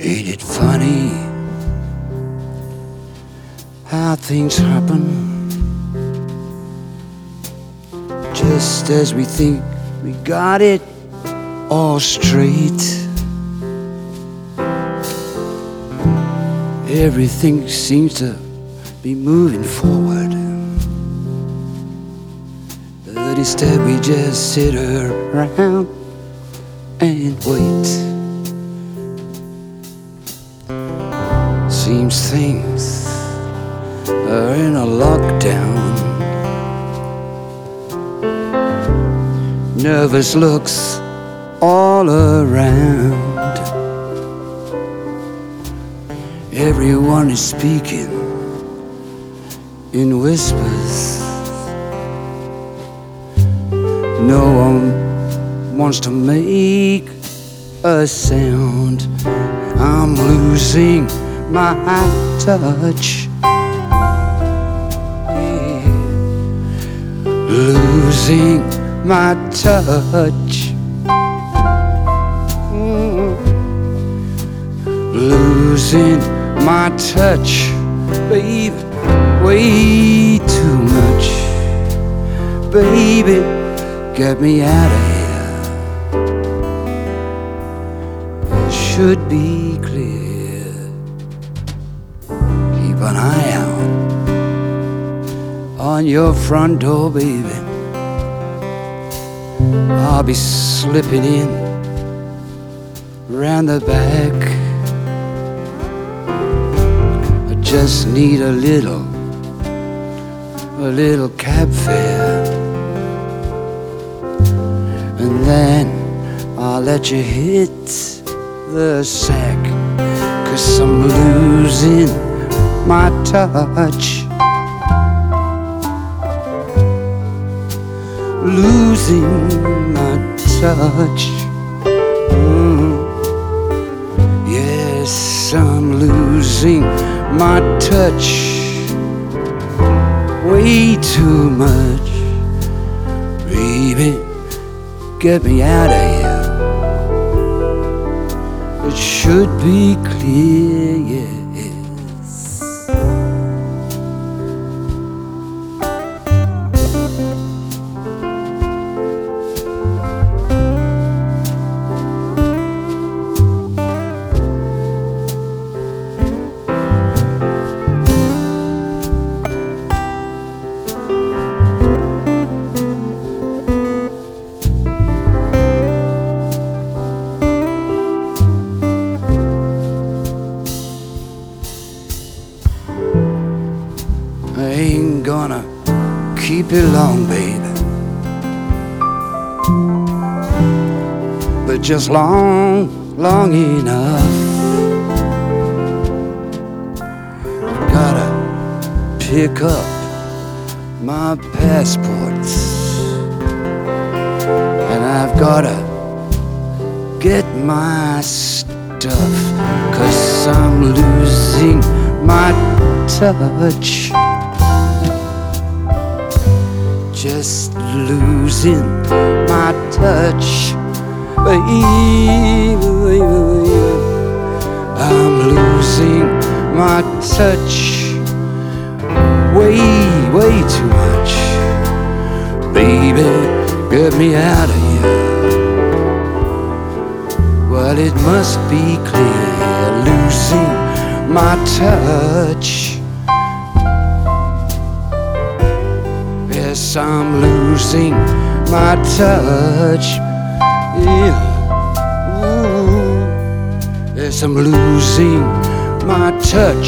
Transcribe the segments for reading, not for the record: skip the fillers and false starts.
Ain't it funny how things happen just as we think we got it all straight? Everything seems to be moving forward, but instead we just sit around and wait. Seems things are in a lockdown. Nervous looks all around. Everyone is speaking in whispers. No one wants to make a sound. I'm losing my touch, yeah. Losing my touch, losing my touch, baby, way too much. Baby, get me out of here. It should be clear. Keep an eye out on your front door, baby. I'll be slipping in round the back. Just need a little cab fare, and then I'll let you hit the sack, 'cause I'm losing my touch, losing my touch. Yes, I'm losing my touch, way too much. Baby, get me out of here. It should be clear, yes. I ain't gonna keep it long, baby, but just long enough. Gotta pick up my passports, and I've gotta get my stuff, 'cause I'm losing my touch. Just losing my touch, baby. I'm losing my touch, way too much. Baby, get me out of here. Well, it must be clear, losing my touch. Yes, I'm losing my touch, yeah. Ooh. Yes, I'm losing my touch,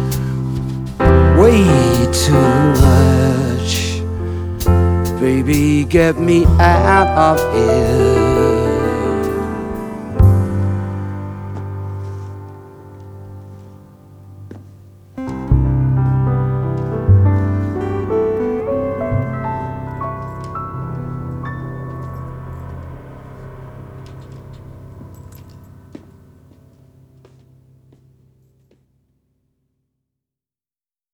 way too much. Baby, get me out of here.